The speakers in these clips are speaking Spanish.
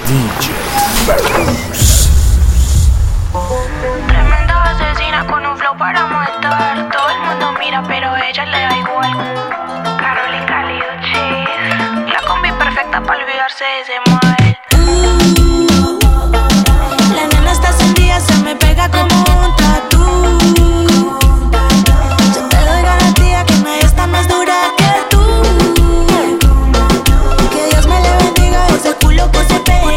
DJ Verus. Tremenda asesina con un flow para matar. Todo el mundo mira, pero a ella le da igual. Carolina Cálido Cheese, la combi perfecta para olvidarse de ese mal. La nena está encendida, se me pega como un tatú. Yo te doy garantía que nadie está más dura que tú. Que Dios me le bendiga ese culo que se pega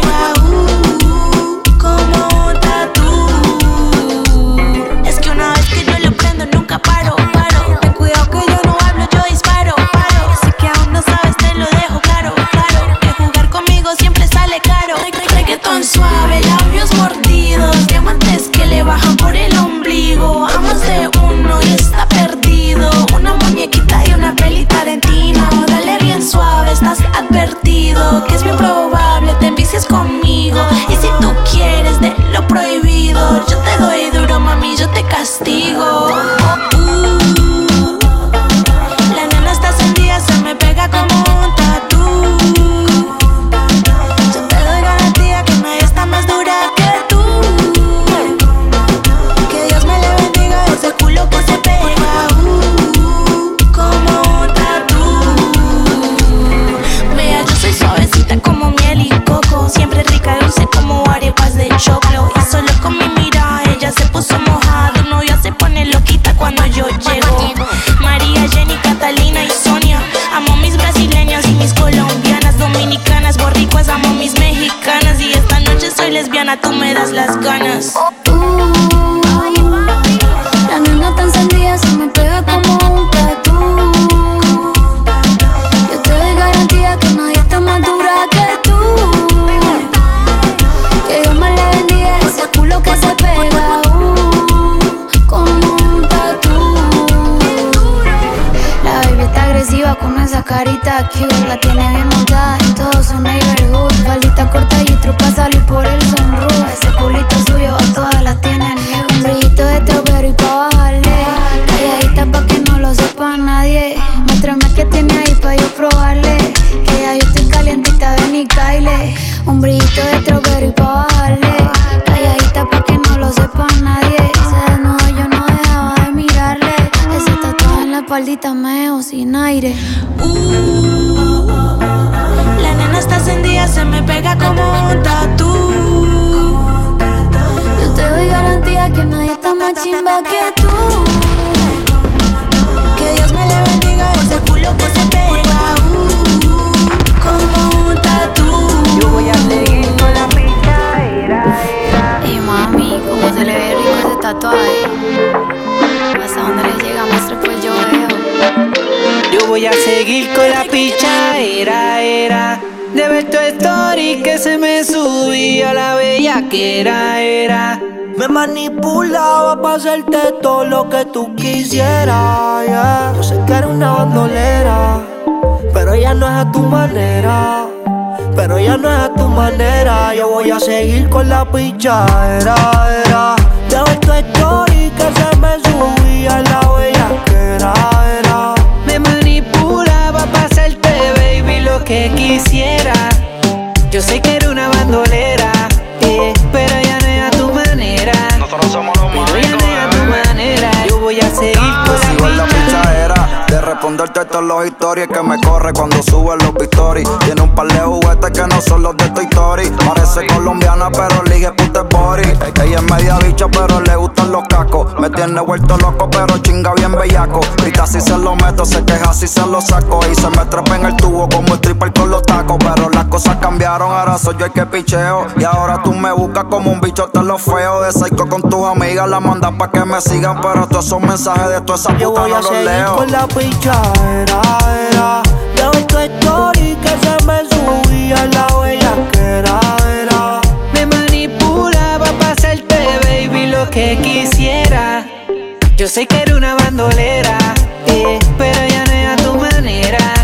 como un tatú. Es que una vez que yo lo prendo nunca paro. Ten cuidado que yo no hablo, yo disparo. Sé que aún no sabes, te lo dejo claro. Que jugar conmigo siempre sale caro. Reggaetón suave, labios mordidos, diamantes que le bajan por el ombligo. A más de uno y está perdido. Una muñequita y una peli Tarantino. Dale bien suave, estás advertido que es bien probable te envicies conmigo. Y si tú quieres de lo prohibido, yo te doy duro, mami, yo te castigo. La nena está encendida, se me pega como un tatú. Yo te doy garantía que nadie está más dura que tú. Que Dios me le bendiga ese culo que se pega como un tatú. Vea, yo soy suavecita como miel y coco, siempre rica y dulce como arepas de choclo. Y solo con mi mirada ella se puso mojada. No, ya se pone loquita cuando yo llego. María, Jenny, Catalina y Sonia. Amo mis brasileñas y mis colombianas, dominicanas, borricuas, amo mis mexicanas. Y esta noche soy lesbiana, tú me das las ganas. La nena tan encendida se me pega como un tatú. Yo te doy garantía que nadie está más dura que tú. Que Dios me le bendiga ese culo que se pega como un tatú. La baby está agresiva con esa carita cute. La tiene bien montada en todo su neighborhood. Faldita corta y truca salir por el sunroof. Ese culito suyo a todas las tiene nude. Un brillito de strawberry pa' bajarle. Calladita pa' que no lo sepa nadie. Muéstrame que tiene ahí pa' yo probarle. Que ya yo estoy calientita, ven y caile. Un brillito de strawberry pa' bajarle. Calladita pa' que no lo sepa nadie. Se desnudó, yo no dejaba de mirarle. Ese tatuaje en la espaldita me dejó sin aire. La nena está encendida, se me pega como un tatú. Yo te doy garantía que nadie está más chimba que tú. Que Dios me le bendiga ese culo que se pega como un tatú. Yo voy a seguir con la pichadera. Y mami, cómo se le ve rico ese tatuaje. Hasta donde le llega, muestre pues yo veo. Yo voy a seguir con la pichadera, de ver tu story que se me subía la bellaquera, Me manipulaba pa' hacerte todo lo que tú quisieras, yeah. Yo sé que eres una bandolera, pero ya no es a tu manera. Yo voy a seguir con la pichadera, de ver tu story que se me subía la bellaquera, me manipulaba pa' hacerte, baby, lo que quisiera. Yo sé que era una bandolera, pero ya no es a tu manera. Nosotros somos los Pero ya no es a tu manera. Yo voy a seguir con Sigo en la la pichadera. pichadera de responderte todas las historias que me corre cuando suben los victorias. Tiene un par de juguetes que no son los de Toy Story. Parece colombiana pero elige puta body. Ella es media bicha pero le gustan los cacos. Me tiene vuelto loco pero chinga bien bellaco. Grita si se lo meto, se queja si se lo saco. Y se me trepa en el tubo como el stripper con los tacos. Pero las cosas cambiaron, ahora soy yo el que picheo. Y ahora tú me buscas como un bicho te lo feo. De psycho con tus amigas la mandas pa' que me sigan. Pero todos esos mensajes de toda esa yo puta voy no a los seguir leo. con la pichadera, de ver tu story que se me subía la bellaquera. Me manipulaba pa' hacerte, baby, lo que quisiera. Yo sé que era una bandolera, pero ya no es a tu manera.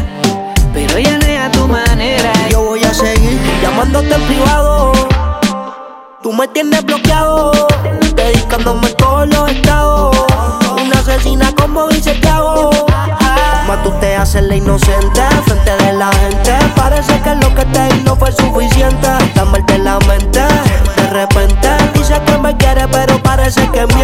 Yo voy a seguir llamándote en privado. Tú me tienes bloqueado, dedicándome todos los estados. Una asesina como dice que hago. Más tú te haces la inocente frente de la gente. Parece que lo que te di no fue suficiente. Dame el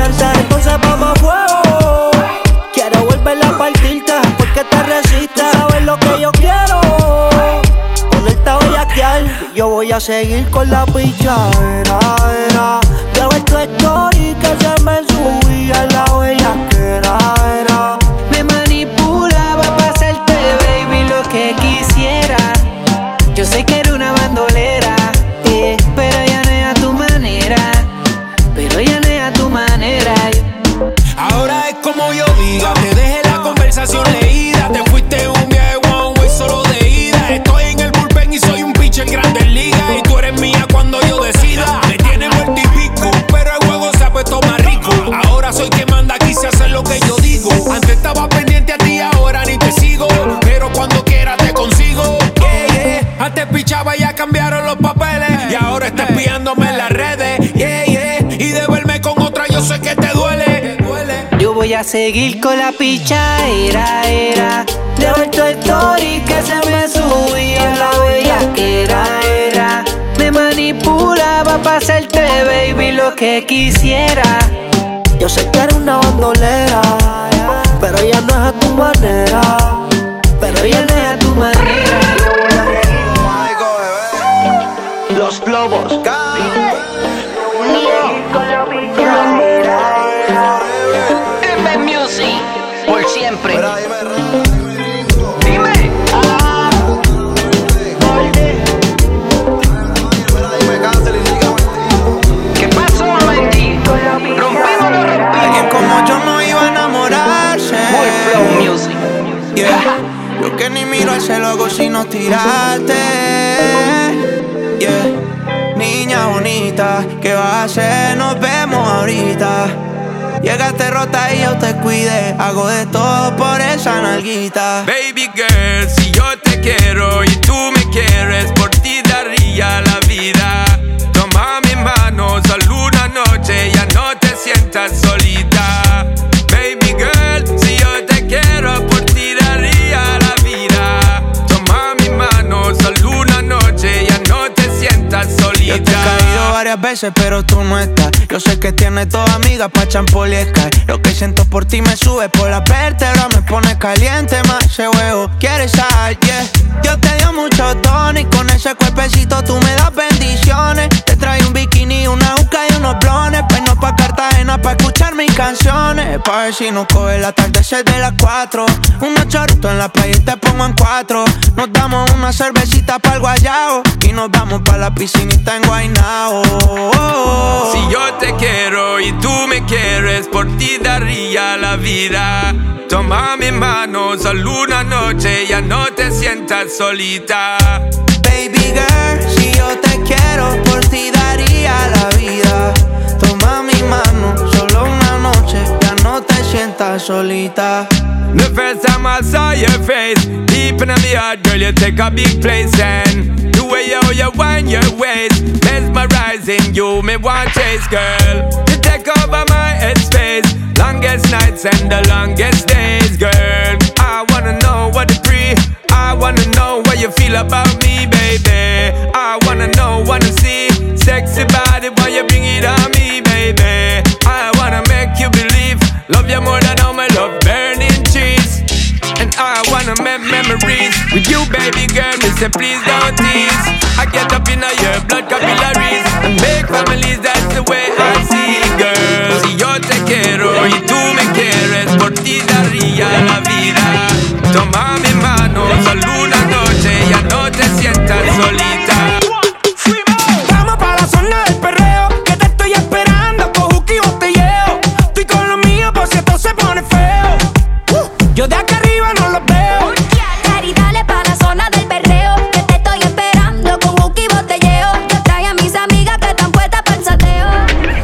danzar, entonces vamos a fuego. Quiero volver a partirte, porque te resistes. Sabes lo que yo quiero. Con él te voy a quedar. Yo voy a seguir con la pichadera. De ver tu story que se me subía la bellaquera. Me manipulaba para hacerte, baby, lo que quisiera. Yo sé que era una bandolera, pero ya no es a tu manera. Pero ya no es a tu manera. Ahora es como yo diga, te dejé la conversación leída. Te fuiste un viaje one way solo de ida. Estoy en el bullpen y soy un pitcher en Grandes Ligas. Y tú eres mía cuando yo decida. Me tiene muerto y pico, pero el juego se ha puesto más rico. Ahora soy quien manda, quise hacer lo que yo digo. Antes estaba pendiente a ti, ahora ni te sigo. Pero cuando quiera te consigo. Antes pichaba y ya cambiaron los papeles. Y ahora estás espiándome en las redes. Y de verme con otra yo sé que te duele. Yo voy a seguir con la pichadera. De ver tu story que se me subía la bellaquera. Me manipulaba para hacerte, baby, lo que quisiera. Yo sé que eres una bandolera, pero ya no es a tu manera. Pero ya no es a tu manera. Los globos. Music, por siempre. Dime. ¿Qué pasó, Wendy? Rompimos, lo rompimos. Alguien como yo no iba a enamorarse. Muy flow music. Yeah. Yo que ni miro al cielo hago sino tirarte. Yeah. Niña bonita, ¿qué vas a hacer? Nos vemos ahorita. Llegaste rota y yo te cuidé. Hago de todo por esa nalguita. Baby girl, si yo te quiero y tú me quieres, por ti daría la vida. Toma mi mano, solo una noche, ya no te sientas solita. Baby girl, si yo te quiero, por ti daría la vida. Toma mi mano, solo una noche, ya no te sientas solita. Yo te he caído varias veces, pero tú no estás. Yo sé que tienes toda amiga pa' champoliescar. Lo que siento por ti me sube por la vértebra, me pone caliente más ese huevo. ¿Quieres sal? Yeah. Dios te dio mucho tono y con ese cuerpecito tú me das bendiciones. Te trae un bikini, una uca y unos blones. Pues no pa' Cartagena pa' escuchar mis canciones. Pa' ver si nos coge el atardecer de las 4. Unos chorritos en la playa y te pongo en 4. Nos damos una cervecita pa'l guayao y nos vamos pa' la piscinita en Guaynao. Si yo te quiero y tú me quieres, por ti daría la vida. Toma mi mano, solo una noche, ya no te sientas solita. Baby girl, si yo te quiero, por ti daría la vida. Toma mi mano, solo una noche, ya no te sientas solita. The first time I saw your face, deep in my heart, girl, you take a big place. And the way you wind your waist, mesmerizing you, me want chase, girl. You take over my headspace, longest nights and the longest days, girl. I wanna know what to breathe, I wanna know what you feel about me, baby. I wanna know, wanna see, sexy body, why you bring it on me, baby. I wanna make you believe, love you more than all my love burning trees. And I wanna make memories with you, baby girl, me say please don't tease. I get up in your blood capillaries and make families, that's the way I see it, girl. Si yo te quiero y tú me quieres, por ti daría la vida. Toma mi mano, solo una noche, ya no te sientas solita. Vamos pa' la zona del perreo, que te estoy esperando con juki y botelleo. Estoy con los míos por si esto se pone feo. Yo de acá arriba no los veo. Cari, dale pa' la zona del perreo, que te estoy esperando con juki y botelleo. Trae a mis amigas que están puestas pa'l sateo.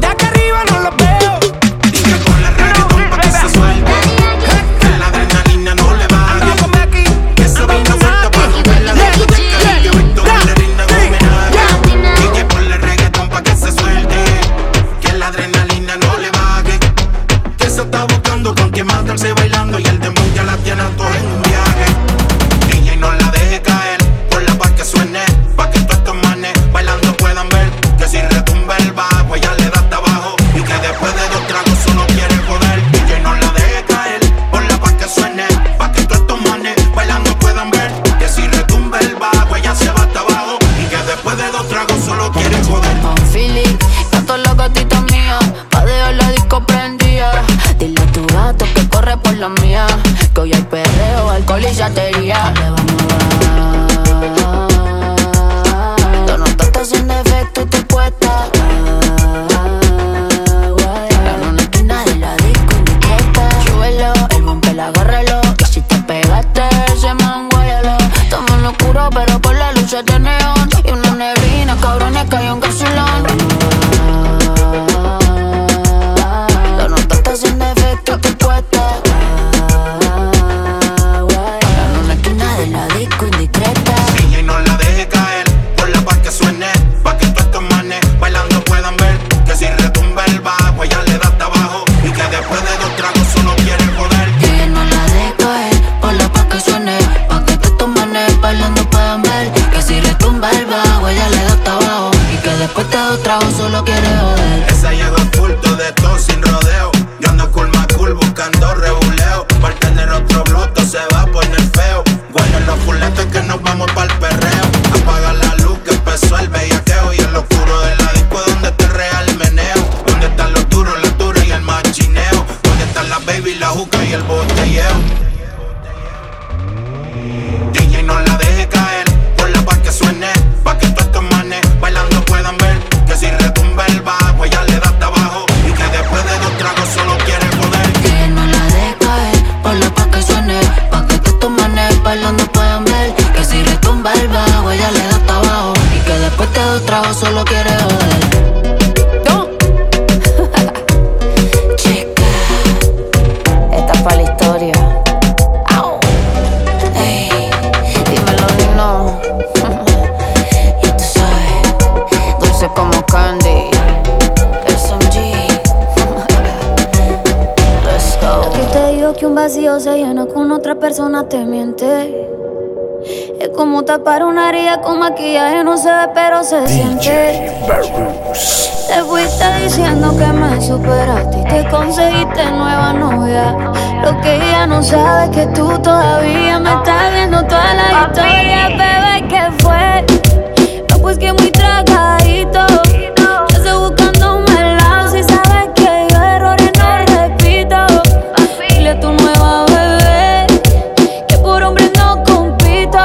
acá arriba no los veo. Y que con la reggaetón pa' que se suelte, que la adrenalina no le baje, que esa vaina suelta pa' romper la discoteca. Y que Víctor Ballerina no me haga. Y que con la reggaetón pa' que se suelte, que la adrenalina no le baje, que se está buscando con quien matarse bailando y el demon ya la tiene a todos en un viaje. DJ no la deje caer, ponla pa' que suene, pa' que todos estos manes bailando puedan ver que si retumba el bajo ella le da hasta abajo y que después de 2 tragos solo quiere joder. DJ no la deje caer, ponla pa' que suene, pa' que todos estos manes bailando puedan ver que si retumba el bajo ella se va hasta abajo y que después de 2 tragos solo quiere joder. Philly, canto la gatita mía, pa' dejar la disco prendida. Dile a tu gato que corre por la mía, que hoy hay perreo, alcohol y chatería. Le vamos a dar. Tu nota está sin defecto y tú puesta. En una esquina de la disco indirecta. Súbelo, el bumper agárralo. Y si te pegaste, ese man guáyalo. Estamos en lo oscuro, pero por la luz de neón. Y una neblina, cabrones, cayó un gasolón. Tu nota está sin defecto y tú puesta. En una esquina de la disco indiscreta. DJ no la deje caer, ponla pa' que suene, pa' que todos estos manes bailando puedan ver que si retumba el bajo ella le da hasta abajo y que después de 2 tragos solo quiere joder. DJ no la deje caer, ponla pa' que suene, pa' que todos estos manes bailando puedan ver que si retumba el bajo ella le da hasta abajo y que después de 2 tragos solo quiere joder. Esa llegó a culto de todo sin rodeo. Yo ando cool más cool buscando rebuleo. Para tener otro bluto se va a poner feo. Bueno, los fuletes que nos vamos pa'l perreo. Apaga la luz que empezó el bellaqueo. Y en lo oscuro de la disco donde te real meneo. Donde están los duros, las duras y el machineo. Donde están las baby, la juca y el botelleo. DJ no la deje caer, ponla pa' que suene, pa' que todos estos manes bailando puedan ver que si retumba el bajo ella le da hasta abajo y que después de 2 tragos solo quiere joder. DJ no la deje caer, ponla pa' que suene, pa' que todos estos manes bailando puedan ver que si retumba el bajo ella le da hasta abajo y que después de 2 tragos solo quiere joder. Chica, esta es pa' la historia. Au. Ey, dímelo, Nino. Ya tú sabes, dulce como candy. SMG. Let's go. Aquí te digo que un vacío se llena con otra persona, te miente. Es como tapar una herida con maquillaje, no se ve pero se siente. Te fuiste diciendo que me superaste y te conseguiste nueva novia. Lo que ella no sabe es que tú todavía me estás viendo toda la historia. Bebé, ¿qué fue? No, pues que muy tragadito. Yo estoy buscándome el lado, si sabes que yo errores no repito. Dile a tu nueva bebé que por hombre no compito.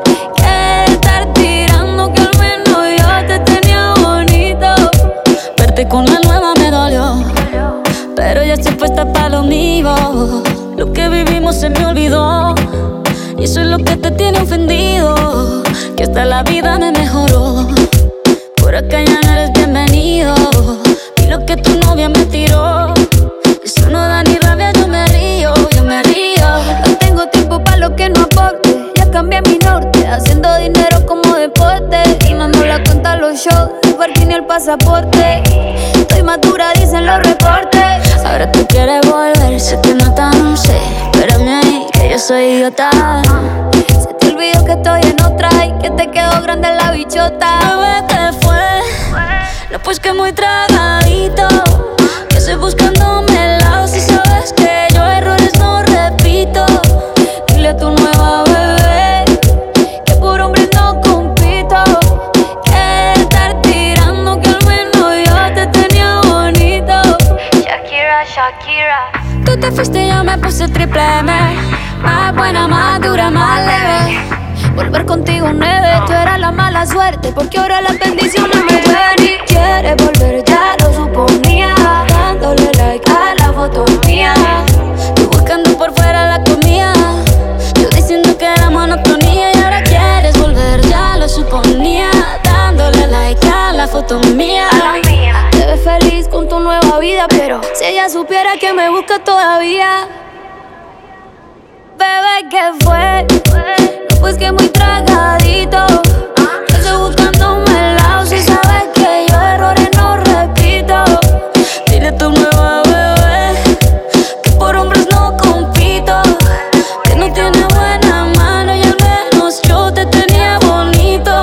Que estar tirando que al menos yo te tenía bonito. Verte con la nueva me dolió, pero ya estoy puesta pa' lo mío. Lo que vivimos se me olvidó y eso es lo que te tiene ofendido. Que hasta la vida me mejoró. Por acá ya no eres bienvenido. Y lo que tu novia me tiró, eso no da ni rabia, yo me río, yo me río. No tengo tiempo pa' lo que no aporte. Ya cambié mi norte, haciendo dinero como deporte. Y no la cuenta los shows, el parking y el pasaporte. Estoy madura, dicen los reportes. Ahora tú quieres volver, sé que no tan sé. Espérame ahí, que yo soy idiota. Se te olvidó que estoy en otra y que te quedó grande la bichota. Bebé, ¿qué fue? No, pues que muy tragadito. Que estoy buscándome el lado, si sabes que yo errores no repito. Dile a tu nueva bebé que por hombre no compito. Que estar tirando que al menos yo te tenía bonito. Shakira, Shakira. Tú te fuiste y yo me puse triple M. Más buena, más dura, más leve. Volver contigo nueve, tú eras la mala suerte, porque ahora las bendiciones me llueven. Y quieres volver, ya lo suponía, dándole like a la foto mía. Tú buscando por fuera la comida, yo diciendo que era monotonía. Y ahora quieres volver, ya lo suponía, dándole like a la foto mía. Te ves feliz con tu tu nueva vida, pero si ella supiera que me busca todavía. Bebé, ¿qué fue? No, pues que muy tragadito. Estoy buscándome el lado. Si sabes que yo errores no repito. Dile a tu nueva bebé que por hombres no compito, que no tiene buena mano y al menos yo te tenía bonito.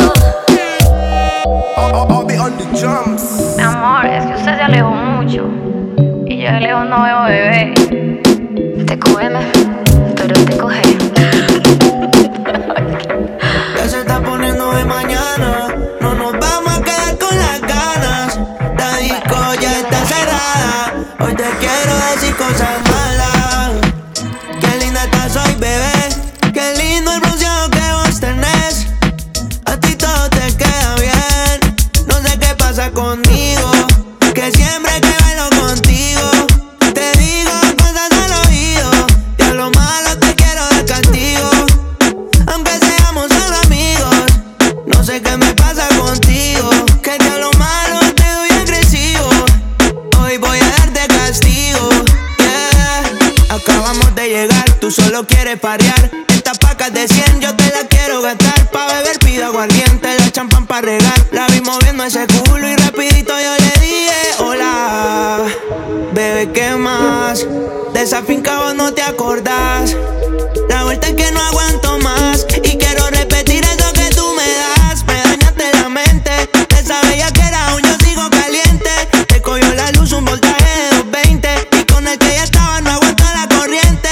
Mi amor, es que usted se alejó mucho y yo de lejos no veo bebé. Te cógeme, pero te coge. Ya se está poniendo de mañana, no nos vamos a quedar con las ganas. La disco ya está cerrada, hoy te quiero decir cosas malas. Qué linda estás hoy, bebé, qué lindo el bronceado que vos tenés. A ti todo te queda bien, no sé qué pasa conmigo, que siempre que bailo contigo te digo cosas al oído. De lo malo te quiero dar castigo, aunque seamos solo amigos. No sé qué me pasa contigo, que de lo malo te doy agresivo. Hoy voy a darte castigo, yeah. Acabamos de llegar, tú solo quieres parear. Estas pacas de 100 yo te las quiero gastar. Pa' beber pido aguardiente, la champán pa' regar. La vi moviendo ese culo y rapidito yo le dije hola. Bebé, ¿qué más? De esa finca vos no te acordás. La vuelta es que no aguanto más y quiero repetir eso que tú me das. Me dañaste la mente, de esa bella que era aún yo sigo caliente. Te cogió la luz un voltaje de 220 y con el que ya estaba no aguanta la corriente.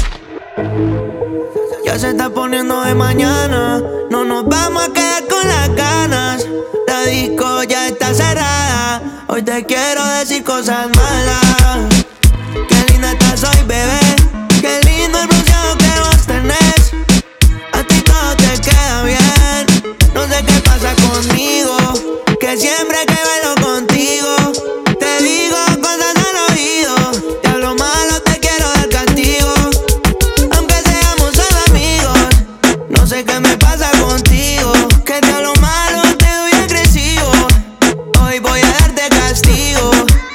Ya se está poniendo de mañana, no nos vamos a quedar con las ganas. La disco ya está cerrada, hoy te quiero decir cosas malas. Qué linda estás hoy, bebé, qué lindo el bronceado que vos tenés. A ti todo te queda bien, no sé qué pasa conmigo, que siempre que bailo contigo te digo cosas al oído. De lo malo te quiero dar castigo, aunque seamos solo amigos. No sé qué me pasa contigo, que de lo malo te doy agresivo. Hoy voy a darte castigo,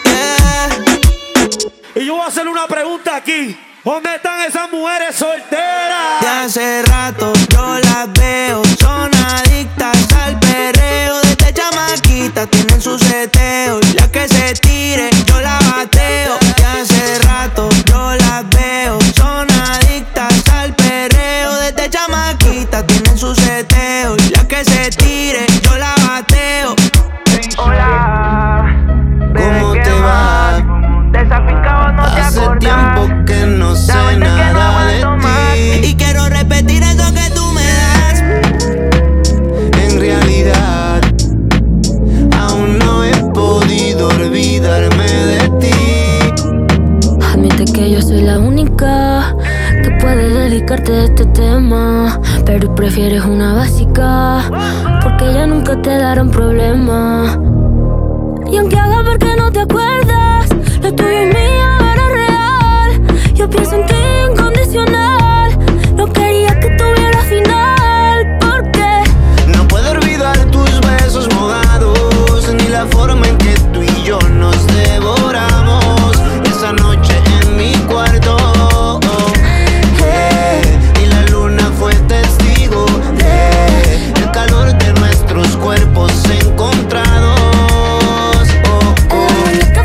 yeah. Y yo voy a hacer una pregunta aquí. ¿Dónde están esas mujeres solteras? De hace rato yo las veo, son adictas al perreo. Desde chamaquita tienen su seteo, y la que se tire yo la bateo. De hace rato yo las veo, son adictas al perreo. Desde chamaquita tienen su seteo, y la que se tire yo la bateo. Hola, ¿Cómo te va? de esa finca vos no te Hace acordás. tiempo que no sé nada de ti y quiero repetir eso que tú me das. En realidad aún no he podido olvidarme de ti. Admite que yo soy la única que puede dedicarte a este tema, pero prefieres una básica porque ya nunca te darán problema. Y aunque haga ver que no te acuerdas, lo tuyo y mío era real. Yo pienso en ti incondicional, no quería que tuviera final, porque No puedo olvidar tus besos mojados, ni la forma en que tú y yo nos devoramos esa noche en mi cuarto. Y la luna fue testigo del calor de nuestros cuerpos encontrados. lo que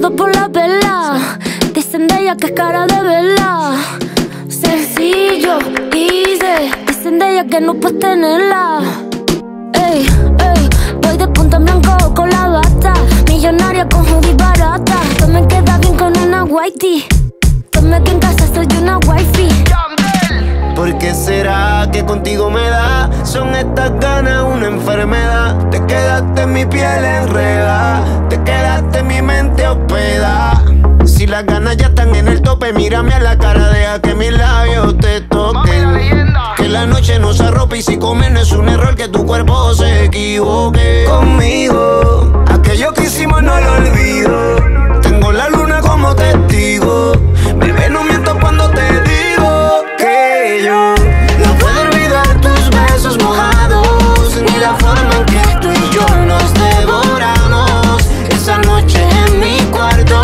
pierdo por la vela. Dicen de ella que es cara de vela. Sencillo, easy. Dicen de ella que no puedes tenerla. Ey, ey, voy de punta en blanco con la bata. Millonaria con hoodie barata. Esto me queda bien con una whitey. Tome que en casa soy una wifey. ¿Por qué será que contigo me da? Son estas ganas una enfermedad. Te quedaste en mi piel enredada. Te quedaste en mi mente hospedada. Si las ganas ya están en el tope, mírame a la cara, deja que mis labios te toquen. Que la noche no se arrope y si comer no es un error, que tu cuerpo se equivoque. Conmigo, aquello que hicimos no lo olvido. Tengo la luna como testigo. Bebé, no miento cuando te digo que yo no puedo olvidar tus besos mojados, ni la forma en que tú y yo nos devoramos esa noche en mi cuarto.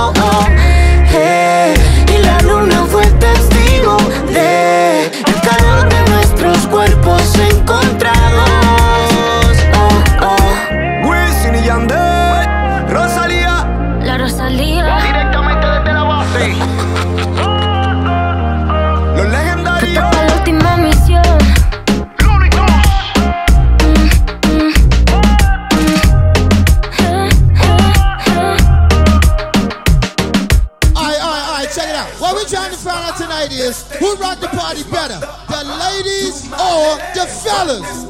Y la luna fue testigo de el calor de nuestros cuerpos encontrados. Wisin y Yandel, Rosalía. La Rosalía. Directamente desde la base. Los legendarios. Esta es la última misión. Check it out. What we're trying to find out tonight is who rock the party better, the ladies or the fellas?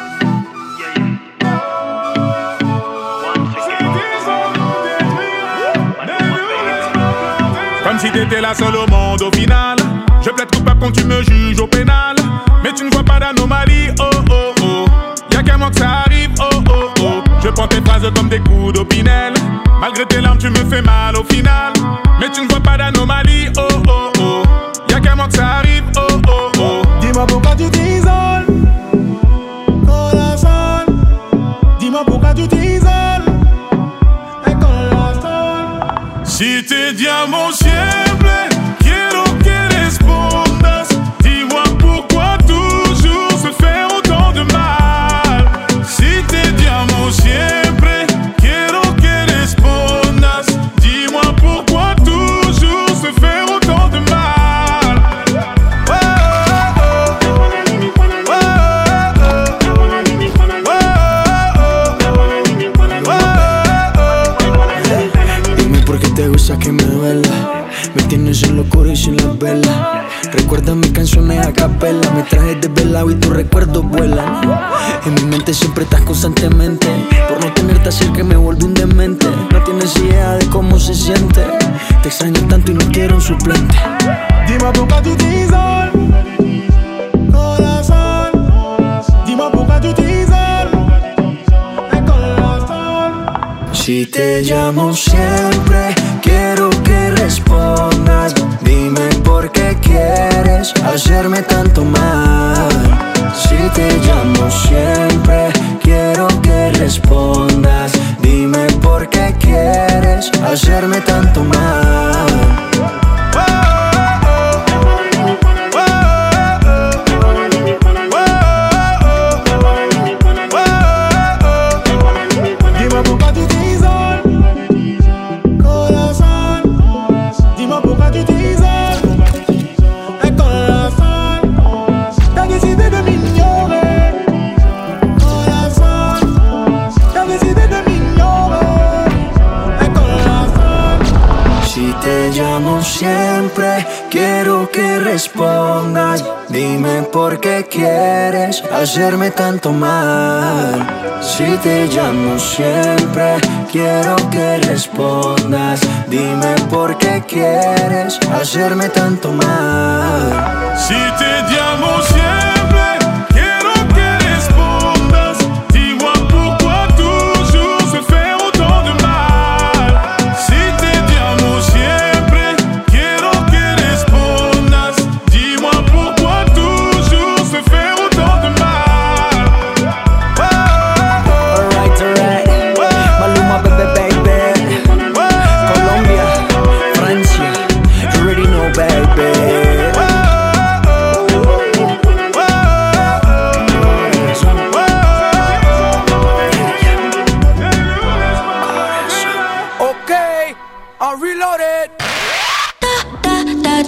Comme si t'étais la seule au monde au final. Je plaide coupable quand tu me juges au pénal. Mais tu ne vois pas d'anomalie, oh oh oh. Y'a qu'à moi que ça arrive, oh oh oh. Je prends tes phrases comme des coups d'opinel. Malgré tes larmes tu me fais mal au final. Mais tu ne vois pas d'anomalie, oh oh oh. Y'a qu'à moi que ça arrive, oh oh oh. Dis-moi pourquoi tu t'isoles, corazón. Dis-moi pourquoi tu t'isoles, corazón. Si te llamo siempre, quiero que respondas. Dis-moi pourquoi toujours se faire autant de mal. Si te llamo siempre, quiero que respondas. Dis-moi pourquoi toujours se faire autant de mal. Oh, oh, oh. Oh, oh, oh. Dime por qué te gusta que me duela. Me tienes en locura y sin las velas. Recuerda mis canciones a capela. Me trajes desvelado y tus recuerdos vuelan. En mi mente siempre estás constantemente. Por no tenerte cerca me vuelvo un demente. No tienes idea de cómo se siente. Te extraño tanto y no quiero un suplente. Dis-moi pourquoi tu t'isoles, corazón. Dis-moi pourquoi tu t'isoles, corazón. Si te llamo siempre, quiero que respondas. Dime por qué quieres hacerme tanto mal. Si te llamo siempre, quiero que respondas. Dime por qué quieres hacerme tanto mal. Dis-moi pourquoi tu t'isoles, corazón. Dis-moi pourquoi tu t'isoles, corazón. T'as décidé de m'ignorer, corazón. T'as décidé de m'ignorer, corazón. Si te llamo siempre, quiero que respondas. Dime por qué quieres hacerme tanto mal. Si te llamo siempre, quiero que respondas. Dime por qué quieres hacerme tanto mal. Si te llamo siempre, quiero que respondas. Dis-moi pourquoi toujours se faire autant de mal. Si te llamo siempre, quiero que respondas. Dis-moi pourquoi toujours se faire autant de mal. Alright, alright. Maluma, baby. Colombia, Francia. You already know, baby.